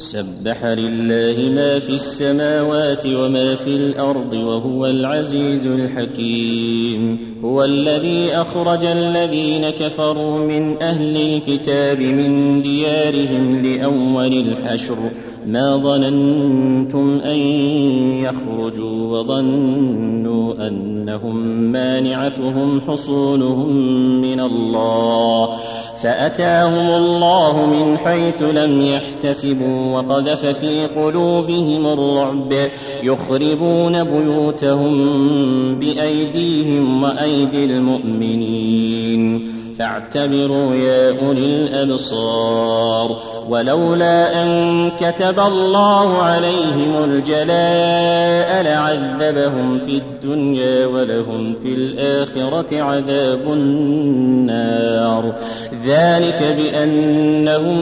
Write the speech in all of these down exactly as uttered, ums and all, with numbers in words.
سبح لله ما في السماوات وما في الأرض وهو العزيز الحكيم. هو الذي أخرج الذين كفروا من أهل الكتاب من ديارهم لأول الحشر ما ظننتم أن يخرجوا وظنوا أنهم مانعتهم حصونهم من الله فأتاهم الله من حيث لم يحتسبوا وقذف في قلوبهم الرعب يخربون بيوتهم بأيديهم وأيدي المؤمنين فاعتبروا يا أولي الأبصار. ولولا أن كتب الله عليهم الجلاء لعذبهم في الدنيا ولهم في الآخرة عذاب النار ذلك بأنهم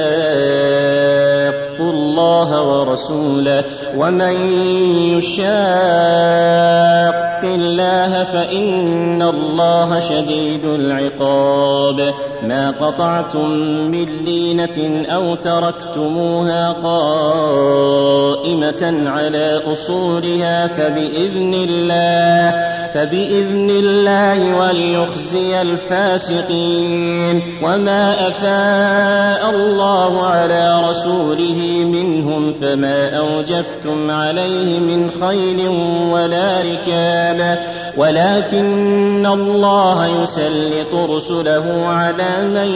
شاقوا الله ورسوله ومن يشاق الله فإن الله شديد العقاب. ما قطعتم من لينة أو تركتموها قائمة على أصولها فبإذن الله فبإذن الله وليخزي الفاسقين. وما أفاء الله على رسوله منهم فما أوجفتم عليه من خيل ولا ركاب ولكن الله يسلط رسله على من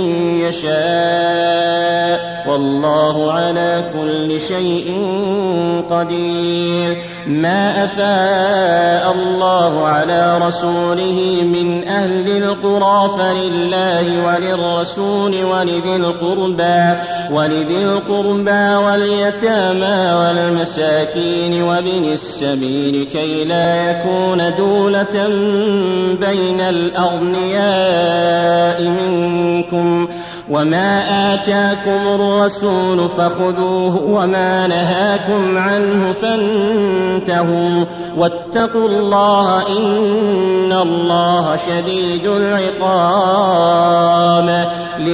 يشاء والله على كل شيء قدير. ما أفاء الله على رسوله من أهل القرى فلله وللرسول ولذي القربى ولذي القربى واليتامى والمساكين وابن السبيل كي لا يكون دولة بين الأغنياء منكم. وما آتاكم الرسول فخذوه وما نهاكم عنه فانتهوا واتقوا الله إن الله شديد العقاب.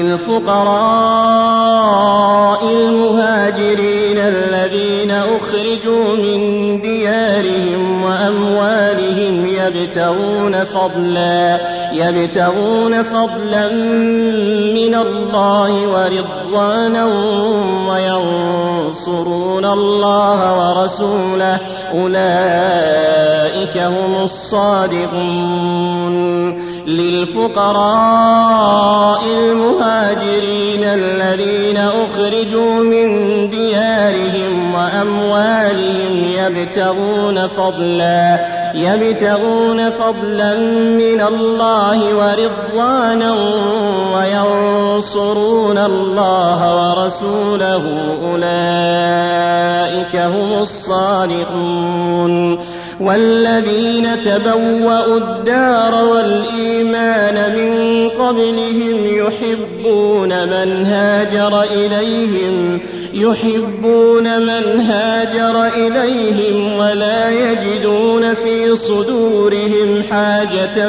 للفقراء المهاجرين الذين أخرجوا من ديارهم وأموالهم يبتغون فضلا يبتغون فضلا من الله ورضوانا وينصرون الله ورسوله أولئك هم الصادقون. للفقراء المهاجرين الذين أخرجوا من ديارهم وأموالهم يبتغون فضلا يبتغون فضلا من الله ورضوانا وينصرون الله ورسوله أولئك هم الصادقون. والذين تبوأوا الدار والإيمان من قبلهم يحبون من هاجر إليهم يحبون من هاجر إليهم ولا يجدون في صدورهم حاجة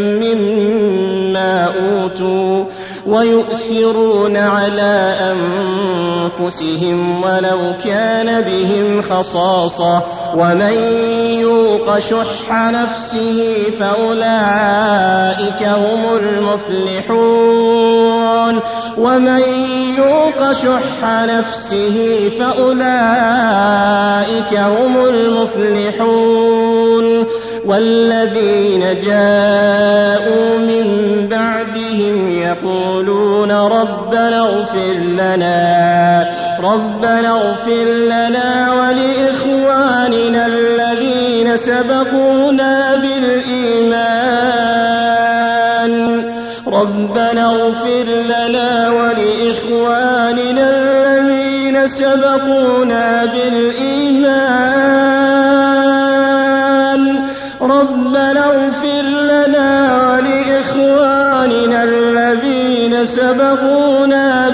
مما أوتوا ويؤثرون على أنفسهم ولو كان بهم خصاصة ومن يوق شح نفسه فأولئك هم المفلحون. ومن يوق شح نفسه فأولئك هم المفلحون. والذين جاءوا من بعدهم يقولون ربنا اغفر لنا ربنا اغفر لنا ولإخواننا الذين سبقونا بالإيمان ربنا اغفر لنا ولإخواننا الذين سبقونا بالإيمان ربنا اغفر لنا ولإخواننا الذين سبقونا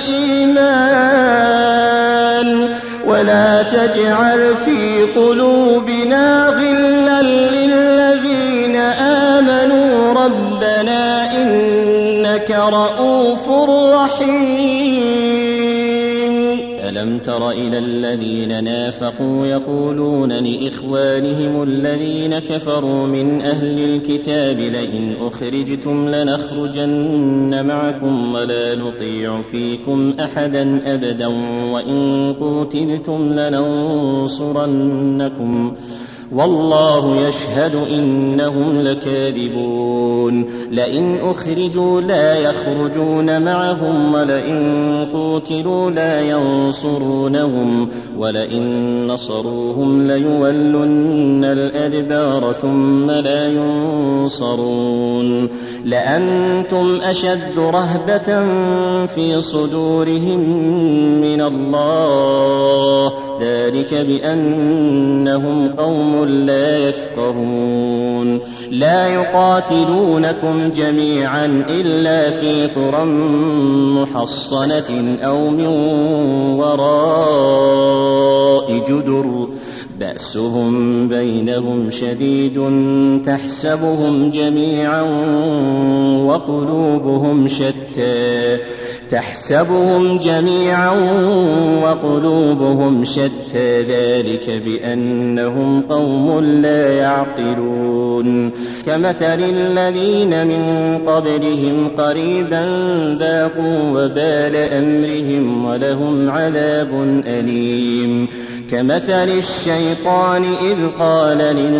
بالإيمان ولا تجعل في قلوبنا غلا للذين آمنوا ربنا إنك رؤوف رحيم. ألم تر إلى الذين نافقوا يقولون لإخوانهم الذين كفروا من أهل الكتاب لئن أخرجتم لنخرجن معكم ولا نطيع فيكم أحدا أبدا وإن قوتلتم لننصرنكم والله يشهد إنهم لكاذبون لئن أخرجوا لا يخرجون معهم ولئن قوتلوا لا ينصرونهم ولئن نصروهم ليولن الأدبار ثم لا ينصرون لأنتم أشد رهبة في صدورهم من الله ذلك بأنهم قوم لا يفقهون لا يقاتلونكم جميعا إلا في قرى محصنة أو من وراء جدر بأسهم بينهم شديد تحسبهم جميعا وقلوبهم شتى تحسبهم جميعا وقلوبهم شتى ذلك بأنهم قوم لا يعقلون كمثل الذين من قبلهم قريبا ذاقوا وبال أمرهم ولهم عذاب أليم كمثل الشيطان إذ قال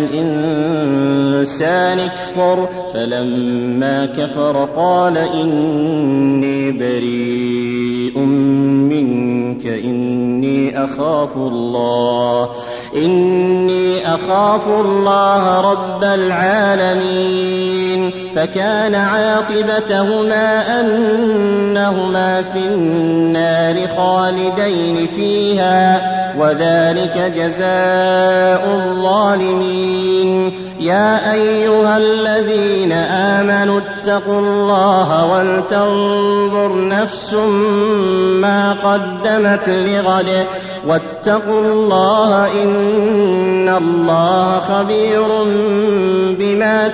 للإنسان اكفر فلما كفر قال إني بريء منك إني أخاف الله إني أخاف الله رب العالمين فكان عاقبتهما أنهما في النار خالدين فيها وذلك جزاء الظالمين يا أيها الذين آمنوا اتقوا الله ولتنظر نفس ما قدمت لغد واتقوا الله إن الله خبير بما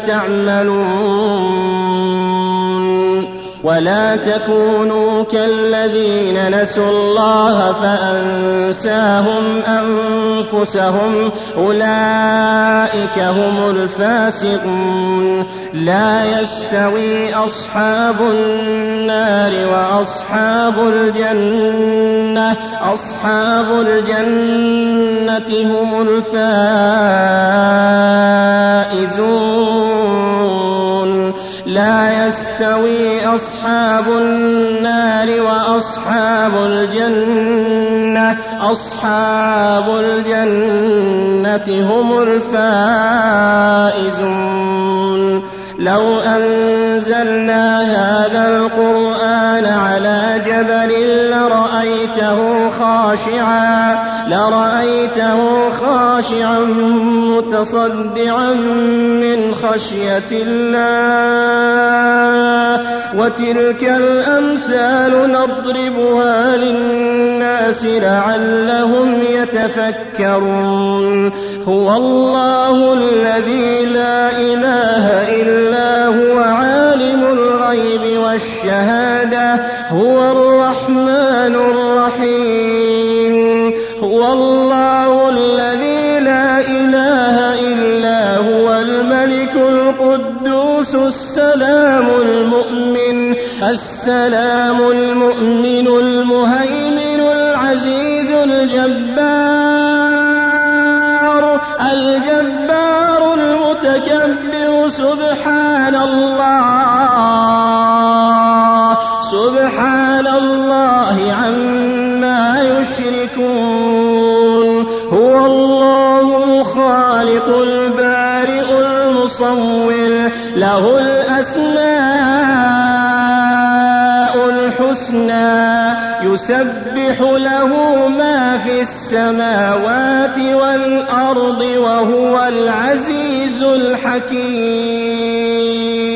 تعملون ولا تكونوا كالذين نسوا الله فأنساهم أنفسهم أولئك هم الفاسقون لا يستوي أصحاب النار وأصحاب الجنة أصحاب الجنة هم الفائزون لا يستوي أصحاب النار وأصحاب الجنة أصحاب الجنة هم الفائزون لو أنزلنا هذا القرآن على جبل لرأيته خاشعا لرأيته خاشعا متصدعا من خشية الله وتلك الأمثال نضربها للناس لعلهم يتفكرون هو الله الذي لا إله إلا هو عالم الغيب والشهادة هو الرحمن الرحيم هو الله الذي لا إله إلا هو الملك القدوس السلام المؤمن السلام المؤمن المهيمن العزيز الجبار الجبار المتكبر سبحان الله سبحان الله عما يشركون هو الله الخالق البارئ المصور له الأسماء الحسنى يسبح له ما في السماوات والأرض. الأرض وهو العزيز الحكيم.